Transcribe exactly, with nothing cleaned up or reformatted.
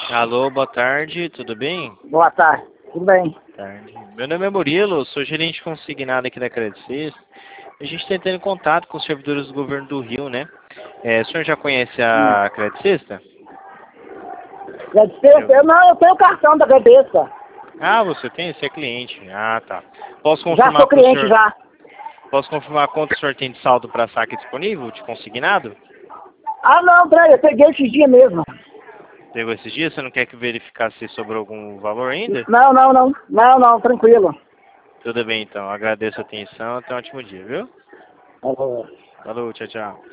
Alô, boa tarde, tudo bem? Boa tarde. Tudo bem? Boa tarde. Meu nome é Murilo, sou gerente consignado aqui da Credit Suisse. A gente está entrando em contato com os servidores do governo do Rio, né? É, o senhor já conhece Hum. a Credit Suisse? Gradecista? Eu não, eu tenho o cartão da Gradesca. Ah, você tem? Você é cliente. Ah, tá. Posso Já confirmar sou com o cliente senhor? já. Posso confirmar quanto o senhor tem de saldo para saque disponível, de consignado? Ah não, peraí, eu peguei esses dias mesmo. Pegou esses dias? Você não quer que verificar se sobrou algum valor ainda? Não, não, não. Não, não, tranquilo. Tudo bem, então. Agradeço a atenção. Até um ótimo dia, viu? Alô. Falou, tchau, tchau.